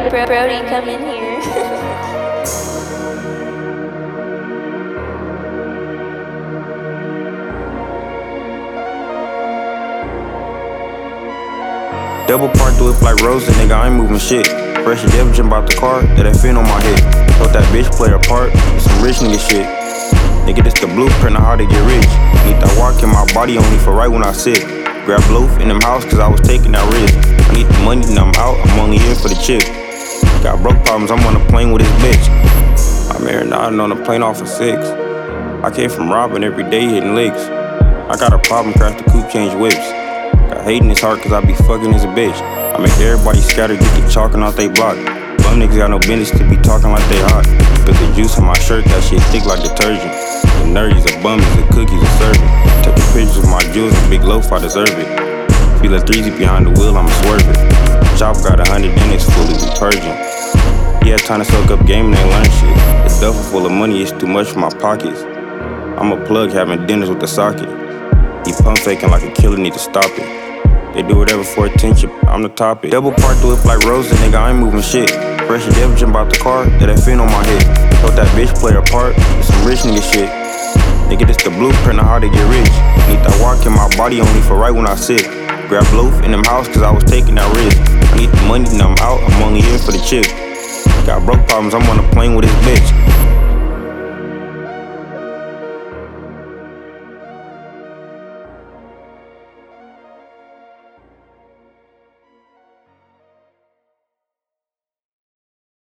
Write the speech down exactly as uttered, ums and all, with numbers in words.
Bro- Brody come in here. Double park the whip like Rosa, nigga, I ain't moving shit. Fresh as ever, jump out the car, that that fin on my head. Thought that bitch play her part, it's some rich nigga shit. Nigga, this the blueprint of how to get rich. Need that walk in my body only for right when I sit. Grab loaf in them house cause I was taking that risk. I need the money, now I'm out, I'm only here for the chick. Got broke problems, I'm on a plane with this bitch. I'm here nodding on a plane off of six. I came from robbing every day hitting licks. I got a problem, crash the coupe, change whips. Got hate in his heart cause I be fucking as a bitch. I make everybody scatter, get the chalking out they block. Bum niggas got no business to be talking like they hot. Put the juice on my shirt, that shit thick like detergent. The nerds, a bum, a cookies, a serving. Taking pictures of my jewels, a big loaf, I deserve it. Feel a three Z behind the wheel, I'ma swerve it. Chop got a hundred and it's fully purging. He had time to soak up game and they learn shit. The duffel full of money is too much for my pockets. I'm a plug having dinners with the socket. He pump faking like a killer, need to stop it. They do whatever for attention, I'm the topic. Double park the whip like Rosa, nigga, I ain't moving shit. Fresh as ever, jump out the car, that that fin on my head. Thought that bitch play her part, it's some rich nigga shit. Nigga, this the blueprint of how to get rich. Need that walk in my body only for right when I sit. Grab loaf in them house cause I was taking that risk. I need the money, now I'm out, I'm only here for the chick. Got broke problems, I'm on a plane with this bitch.